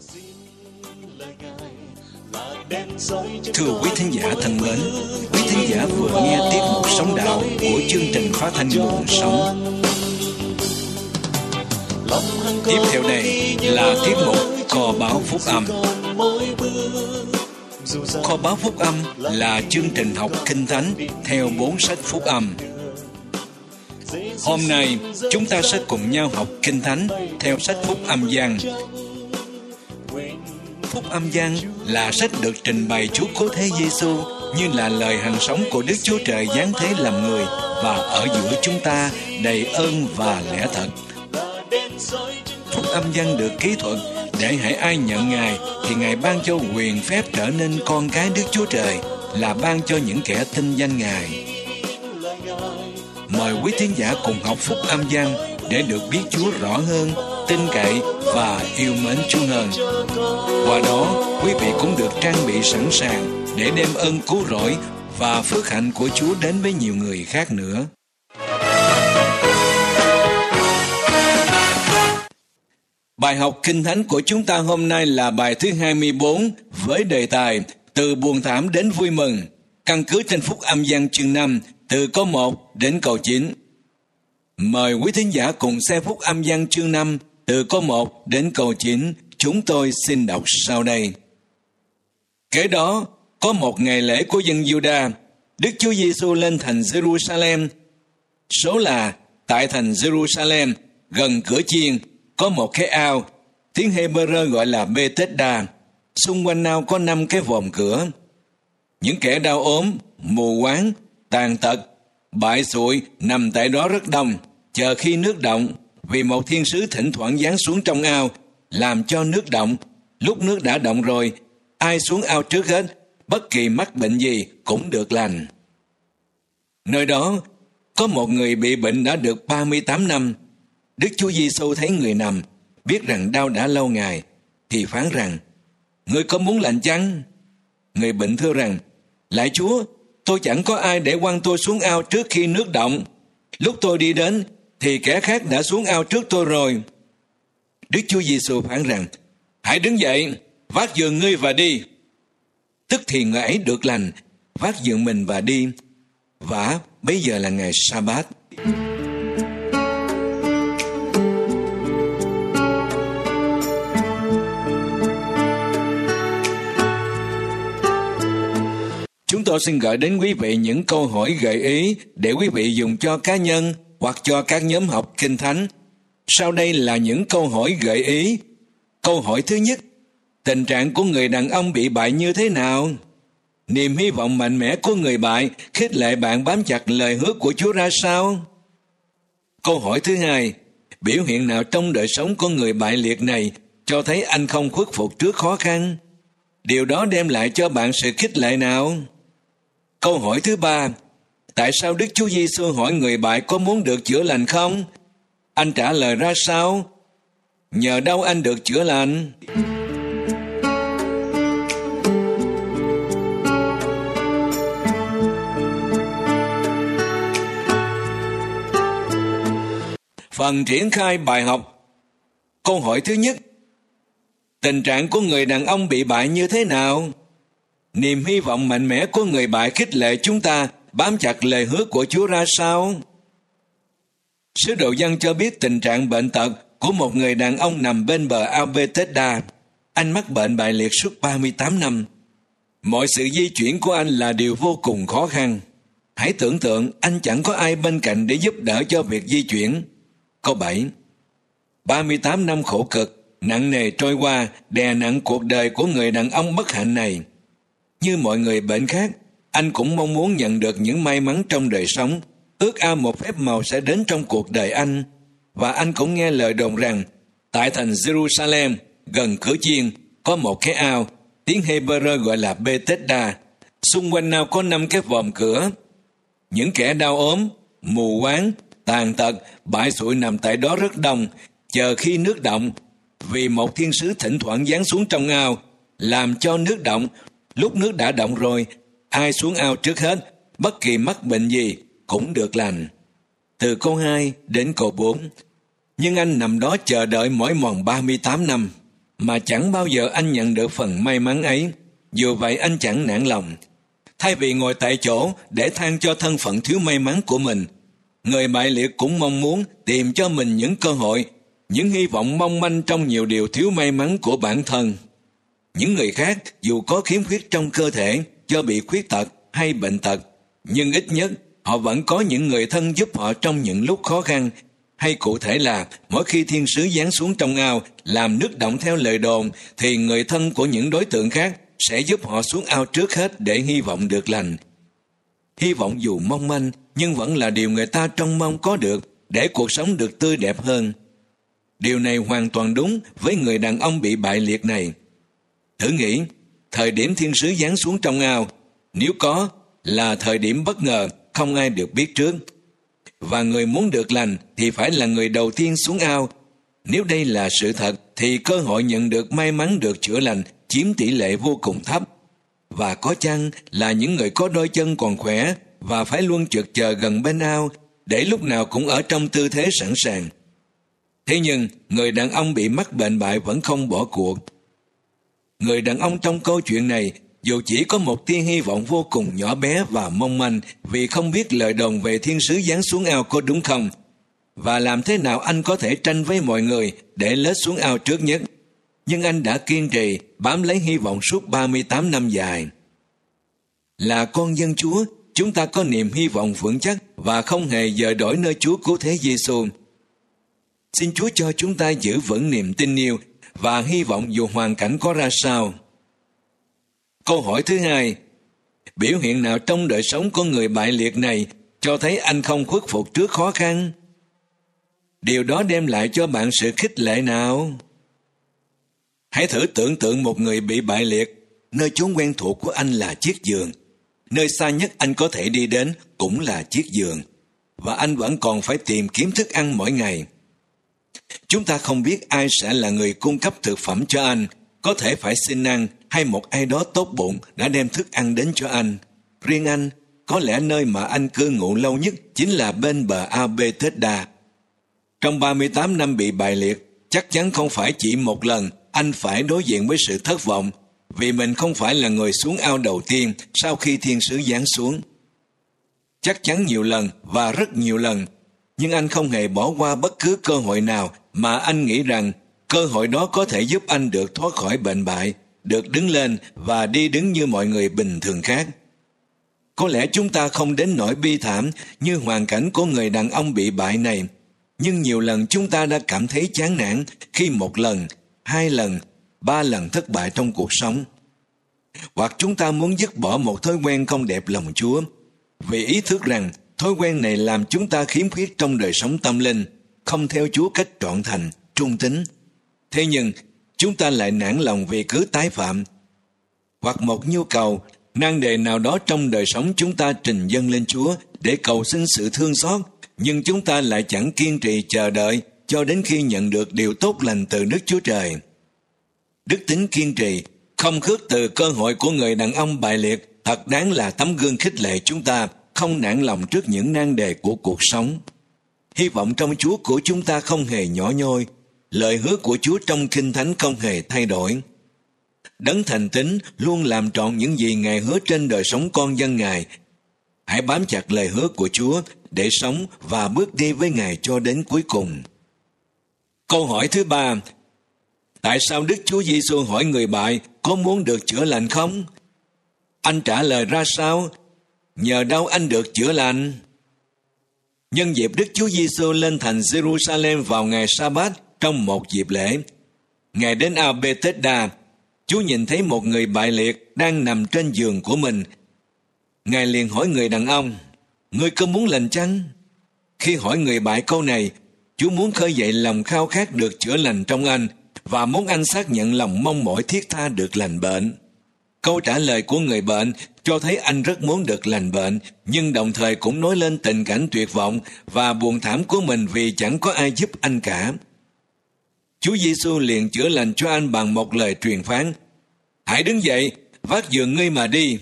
Thưa quý thính giả thân mến, quý thính giả vừa nghe tiết mục Sống Đạo của chương trình phát thanh Nguồn Sống. Tiếp theo đây là tiết mục Kho Báu Phúc Âm. Kho Báu Phúc Âm là chương trình học Kinh Thánh theo 4 sách Phúc Âm. Hôm nay chúng ta sẽ cùng nhau học Kinh Thánh theo sách Phúc Âm Giăng. Phúc Âm Giăng là sách được trình bày Chúa Cứu Thế Giêsu như là lời hằng sống của Đức Chúa Trời giáng thế làm người và ở giữa chúng ta đầy ơn và lẽ thật. Phúc Âm Giăng được kỹ thuật để hễ ai nhận Ngài thì Ngài ban cho quyền phép trở nên con cái Đức Chúa Trời, là ban cho những kẻ tin danh Ngài. Mời quý thính giả cùng học Phúc Âm Giăng để được biết Chúa rõ hơn, tin cậy và yêu mến Chúa hơn. Qua đó, quý vị cũng được trang bị sẵn sàng để đem ơn cứu rỗi và phước hạnh của Chúa đến với nhiều người khác nữa. Bài học Kinh Thánh của chúng ta hôm nay là bài thứ 24 với đề tài Từ buồn thảm đến vui mừng, căn cứ trên Phúc Âm Giăng chương 5 từ câu 1 đến câu 9. Mời quý thính giả cùng xem Phúc Âm Giăng chương 5 từ câu 1 đến câu 9. Chúng tôi xin đọc sau đây. Kế đó, có một ngày lễ của dân Giu-đa, Đức Chúa Giêsu lên thành Jerusalem. Số là tại thành Jerusalem, gần cửa chiên, có một cái ao, tiếng Hê-bơ-rơ gọi là Bê-tết-đa. Xung quanh ao có 5 cái vòm cửa. Những kẻ đau ốm, mù quáng, tàn tật, bại xụi nằm tại đó rất đông, chờ khi nước động, vì một thiên sứ thỉnh thoảng giáng xuống trong ao, làm cho nước động. Lúc nước đã động rồi, ai xuống ao trước hết, bất kỳ mắc bệnh gì cũng được lành. Nơi đó có một người bị bệnh đã được 38 năm. Đức Chúa Giêsu thấy người nằm, biết rằng đau đã lâu ngày, thì phán rằng: Ngươi có muốn lành chăng? Người bệnh thưa rằng: Lạy Chúa, tôi chẳng có ai để quăng tôi xuống ao trước khi nước động. Lúc tôi đi đến thì kẻ khác đã xuống ao trước tôi rồi. Đức Chúa Giêsu phán rằng: Hãy đứng dậy, vác giường ngươi và đi. Tức thì người ấy được lành, vác giường mình và đi. Vả bây giờ là ngày Sa-bát. Chúng tôi xin gửi đến quý vị những câu hỏi gợi ý để quý vị dùng cho cá nhân hoặc cho các nhóm học Kinh Thánh. Sau đây là những câu hỏi gợi ý. Câu hỏi thứ nhất: tình trạng của người đàn ông bị bại như thế nào? Niềm hy vọng mạnh mẽ của người bại khích lệ bạn bám chặt lời hứa của Chúa ra sao? Câu hỏi thứ hai: biểu hiện nào trong đời sống của người bại liệt này cho thấy anh không khuất phục trước khó khăn? Điều đó đem lại cho bạn sự khích lệ nào? Câu hỏi thứ ba: tại sao Đức Chúa Giêsu hỏi người bại có muốn được chữa lành không? Anh trả lời ra sao? Nhờ đâu anh được chữa lành? Phần triển khai bài học. Câu hỏi thứ nhất: tình trạng của người đàn ông bị bại như thế nào? Niềm hy vọng mạnh mẽ của người bại khích lệ chúng ta bám chặt lời hứa của Chúa ra sao? Sứ đồ Giăng cho biết tình trạng bệnh tật của một người đàn ông nằm bên bờ ao Bê-tết-đa. Anh mắc bệnh bại liệt suốt 38 năm. Mọi sự di chuyển của anh là điều vô cùng khó khăn. Hãy tưởng tượng anh chẳng có ai bên cạnh để giúp đỡ cho việc di chuyển. Câu 7: 38 năm khổ cực, nặng nề trôi qua, đè nặng cuộc đời của người đàn ông bất hạnh này. Như mọi người bệnh khác, anh cũng mong muốn nhận được những may mắn trong đời sống, ước ao một phép màu sẽ đến trong cuộc đời anh. Và anh cũng nghe lời đồn rằng, tại thành Jerusalem, gần cửa chiên, có một cái ao, tiếng Hê-bơ-rơ gọi là Bê-tết-đa. Xung quanh ao có 5 cái vòm cửa. Những kẻ đau ốm, mù quáng, tàn tật, bại xụi nằm tại đó rất đông, chờ khi nước động, vì một thiên sứ thỉnh thoảng giáng xuống trong ao, làm cho nước động. Lúc nước đã động rồi, ai xuống ao trước hết, bất kỳ mắc bệnh gì cũng được lành. Từ câu 2 đến câu 4. Nhưng anh nằm đó chờ đợi mỏi mòn 38 năm. mà chẳng bao giờ anh nhận được phần may mắn ấy. Dù vậy anh chẳng nản lòng. Thay vì ngồi tại chỗ để than cho thân phận thiếu may mắn của mình, người bại liệt cũng mong muốn tìm cho mình những cơ hội, những hy vọng mong manh trong nhiều điều thiếu may mắn của bản thân. Những người khác dù có khiếm khuyết trong cơ thể do bị khuyết tật hay bệnh tật, nhưng ít nhất họ vẫn có những người thân giúp họ trong những lúc khó khăn. Hay cụ thể là mỗi khi thiên sứ giáng xuống trong ao làm nước động theo lời đồn, thì người thân của những đối tượng khác sẽ giúp họ xuống ao trước hết để hy vọng được lành. Hy vọng dù mong manh nhưng vẫn là điều người ta trông mong có được để cuộc sống được tươi đẹp hơn. Điều này hoàn toàn đúng với người đàn ông bị bại liệt này. Thử nghĩ, thời điểm thiên sứ giáng xuống trong ao, nếu có, là thời điểm bất ngờ, không ai được biết trước. Và người muốn được lành thì phải là người đầu tiên xuống ao. Nếu đây là sự thật thì cơ hội nhận được may mắn được chữa lành chiếm tỷ lệ vô cùng thấp. Và có chăng là những người có đôi chân còn khỏe và phải luôn trực chờ gần bên ao để lúc nào cũng ở trong tư thế sẵn sàng. Thế nhưng người đàn ông bị mắc bệnh bại vẫn không bỏ cuộc. Người đàn ông trong câu chuyện này dù chỉ có một tia hy vọng vô cùng nhỏ bé và mong manh vì không biết lời đồn về thiên sứ giáng xuống ao có đúng không, và làm thế nào anh có thể tranh với mọi người để lết xuống ao trước nhất. Nhưng anh đã kiên trì bám lấy hy vọng suốt 38 năm dài. Là con dân Chúa, chúng ta có niềm hy vọng vững chắc và không hề dời đổi nơi Chúa cứu thế Giêsu. Xin Chúa cho chúng ta giữ vững niềm tin yêu và hy vọng dù hoàn cảnh có ra sao. Câu hỏi thứ hai, biểu hiện nào trong đời sống của người bại liệt này cho thấy anh không khuất phục trước khó khăn? Điều đó đem lại cho bạn sự khích lệ nào? Hãy thử tưởng tượng một người bị bại liệt, nơi chốn quen thuộc của anh là chiếc giường. Nơi xa nhất anh có thể đi đến cũng là chiếc giường, và anh vẫn còn phải tìm kiếm thức ăn mỗi ngày. Chúng ta không biết ai sẽ là người cung cấp thực phẩm cho anh, có thể phải xin ăn hay một ai đó tốt bụng đã đem thức ăn đến cho anh. Riêng anh, có lẽ nơi mà anh cư ngụ lâu nhất chính là bên bờ ao Bethesda. Trong 38 năm bị bại liệt, chắc chắn không phải chỉ một lần anh phải đối diện với sự thất vọng vì mình không phải là người xuống ao đầu tiên sau khi thiên sứ giáng xuống. Chắc chắn nhiều lần và rất nhiều lần, nhưng anh không hề bỏ qua bất cứ cơ hội nào mà anh nghĩ rằng cơ hội đó có thể giúp anh được thoát khỏi bệnh bại, được đứng lên và đi đứng như mọi người bình thường khác. Có lẽ chúng ta không đến nỗi bi thảm như hoàn cảnh của người đàn ông bị bại này, nhưng nhiều lần chúng ta đã cảm thấy chán nản khi một lần, 2 lần, 3 lần thất bại trong cuộc sống. Hoặc chúng ta muốn dứt bỏ một thói quen không đẹp lòng Chúa, vì ý thức rằng thói quen này làm chúng ta khiếm khuyết trong đời sống tâm linh, không theo Chúa cách trọn thành, trung tín. Thế nhưng, chúng ta lại nản lòng vì cứ tái phạm. Hoặc một nhu cầu, nan đề nào đó trong đời sống chúng ta trình dâng lên Chúa để cầu xin sự thương xót, nhưng chúng ta lại chẳng kiên trì chờ đợi cho đến khi nhận được điều tốt lành từ Đức Chúa Trời. Đức tính kiên trì, không khước từ cơ hội của người đàn ông bại liệt thật đáng là tấm gương khích lệ chúng ta không nản lòng trước những nan đề của cuộc sống. Hy vọng trong Chúa của chúng ta không hề nhỏ nhoi, lời hứa của Chúa trong Kinh Thánh không hề thay đổi. Đấng thành tín luôn làm trọn những gì Ngài hứa trên đời sống con dân Ngài. Hãy bám chặt lời hứa của Chúa để sống và bước đi với Ngài cho đến cuối cùng. Câu hỏi thứ 3, tại sao Đức Chúa Giêsu hỏi người bại có muốn được chữa lành không? Anh trả lời ra sao? Nhờ đâu anh được chữa lành? Nhân dịp Đức Chúa Giêsu lên thành Jerusalem vào ngày Sa-bát trong một dịp lễ, Ngài đến ao Bethesda, Chúa nhìn thấy một người bại liệt đang nằm trên giường của mình. Ngài liền hỏi người đàn ông, ngươi có muốn lành chăng? Khi hỏi người bại câu này, Chúa muốn khơi dậy lòng khao khát được chữa lành trong anh và muốn anh xác nhận lòng mong mỏi thiết tha được lành bệnh. Câu trả lời của người bệnh cho thấy anh rất muốn được lành bệnh, nhưng đồng thời cũng nói lên tình cảnh tuyệt vọng và buồn thảm của mình vì chẳng có ai giúp anh cả. Chúa Giêsu liền chữa lành cho anh bằng một lời truyền phán, hãy đứng dậy, vác giường ngươi mà đi.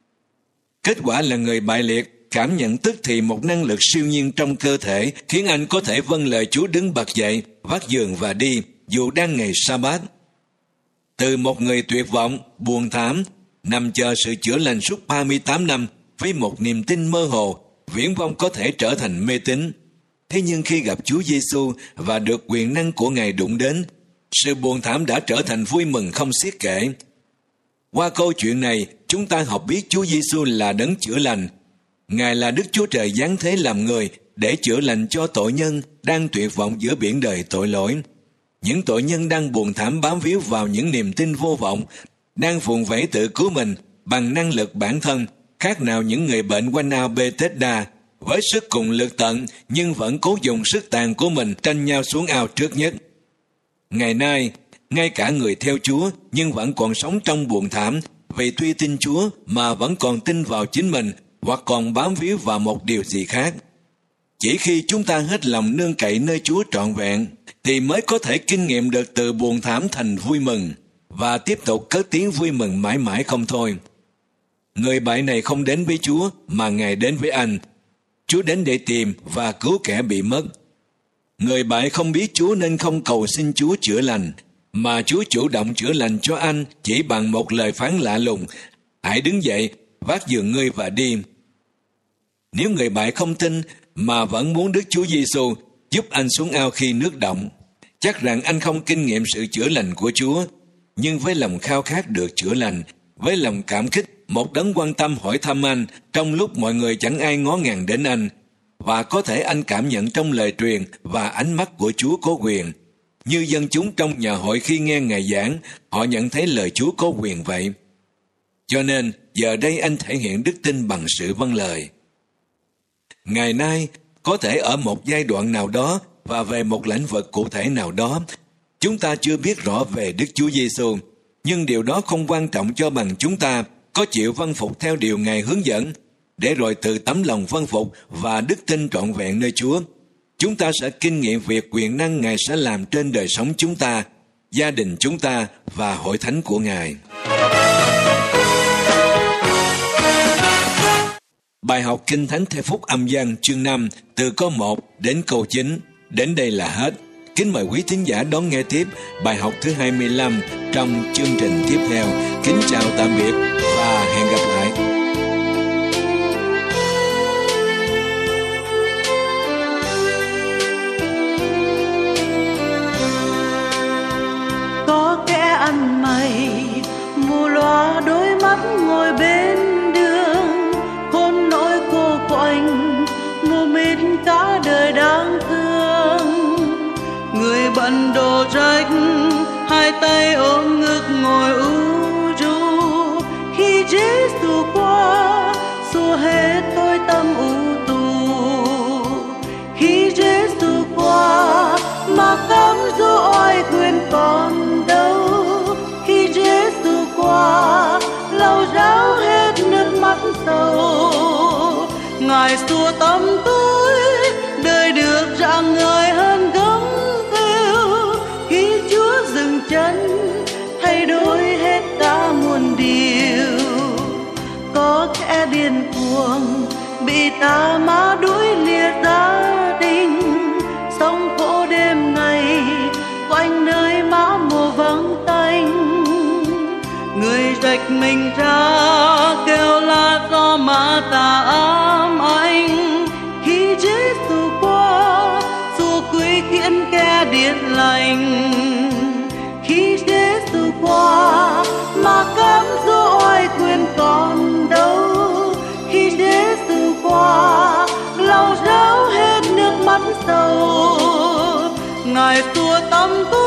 Kết quả là người bại liệt cảm nhận tức thì một năng lực siêu nhiên trong cơ thể khiến anh có thể vâng lời Chúa đứng bật dậy, vác giường và đi, dù đang ngày Sa-bát. Từ một người tuyệt vọng, buồn thảm, nằm chờ sự chữa lành suốt 38 năm với một niềm tin mơ hồ, viển vông có thể trở thành mê tín. Thế nhưng khi gặp Chúa Giêsu và được quyền năng của Ngài đụng đến, sự buồn thảm đã trở thành vui mừng không xiết kể. Qua câu chuyện này, chúng ta học biết Chúa Giêsu là đấng chữa lành. Ngài là Đức Chúa Trời giáng thế làm người để chữa lành cho tội nhân đang tuyệt vọng giữa biển đời tội lỗi. Những tội nhân đang buồn thảm bám víu vào những niềm tin vô vọng, đang vùng vẫy tự cứu mình bằng năng lực bản thân, khác nào những người bệnh quanh ao Bethesda, với sức cùng lực tận nhưng vẫn cố dùng sức tàn của mình tranh nhau xuống ao trước nhất. Ngày nay, ngay cả người theo Chúa nhưng vẫn còn sống trong buồn thảm vì tuy tin Chúa mà vẫn còn tin vào chính mình hoặc còn bám víu vào một điều gì khác. Chỉ khi chúng ta hết lòng nương cậy nơi Chúa trọn vẹn thì mới có thể kinh nghiệm được từ buồn thảm thành vui mừng và tiếp tục cất tiếng vui mừng mãi mãi không thôi. Người bệnh này không đến với Chúa mà Ngài đến với anh. Chúa đến để tìm và cứu kẻ bị mất. Người bệnh không biết Chúa nên không cầu xin Chúa chữa lành, mà Chúa chủ động chữa lành cho anh chỉ bằng một lời phán lạ lùng: hãy đứng dậy, vác giường ngươi và đi. Nếu người bệnh không tin mà vẫn muốn Đức Chúa Giêsu giúp anh xuống ao khi nước động, chắc rằng anh không kinh nghiệm sự chữa lành của Chúa. Nhưng với lòng khao khát được chữa lành, với lòng cảm kích, một đấng quan tâm hỏi thăm anh trong lúc mọi người chẳng ai ngó ngàng đến anh, và có thể anh cảm nhận trong lời truyền và ánh mắt của Chúa có quyền. Như dân chúng trong nhà hội khi nghe Ngài giảng, họ nhận thấy lời Chúa có quyền vậy. Cho nên, giờ đây anh thể hiện đức tin bằng sự vâng lời. Ngày nay, có thể ở một giai đoạn nào đó và về một lĩnh vực cụ thể nào đó, chúng ta chưa biết rõ về Đức Chúa Giêsu, nhưng điều đó không quan trọng cho bằng chúng ta có chịu vâng phục theo điều Ngài hướng dẫn, để rồi từ tấm lòng vâng phục và đức tin trọn vẹn nơi Chúa, chúng ta sẽ kinh nghiệm việc quyền năng Ngài sẽ làm trên đời sống chúng ta, gia đình chúng ta và hội thánh của Ngài. Bài học Kinh Thánh theo Phúc Âm Giăng chương 5 từ câu 1 đến câu 9. Đến đây là hết. Kính mời quý thính giả đón nghe tiếp bài học thứ 25 trong chương trình tiếp theo. Kính chào tạm biệt và hẹn gặp lại. Có kẻ ăn mày mù loa đôi mắt ngồi bên đường, khôn nỗi cô quạnh mù mịt cả đời đáng thương. Người bận đồ rách hai tay ôm ngực ngồi u ru, khi Giêsu qua xua hết tôi tâm u tù. Khi Giêsu qua mà cám dỗ oai quyền còn đâu. Khi Giêsu qua lau ráo hết nước mắt sầu. Ngài xua tâm tôi đời được rạng ngời hơn gấm veo. Khi Chúa dừng chân thay đổi hết cả muôn điều. Có kẻ điên cuồng bị tà ma đuổi lìa gia đình, sống khổ đêm ngày quanh nơi má mùa vắng tanh. Người rạch mình ra kêu la do ma tà ám ảnh. Khi Giêsu qua xua quý khiến kẻ điên lành. Khi Giêsu qua mà cám dỗ oai quyền còn đâu. Khi Giêsu qua lau ráo hết nước mắt sầu. Ngài xua tâm tôi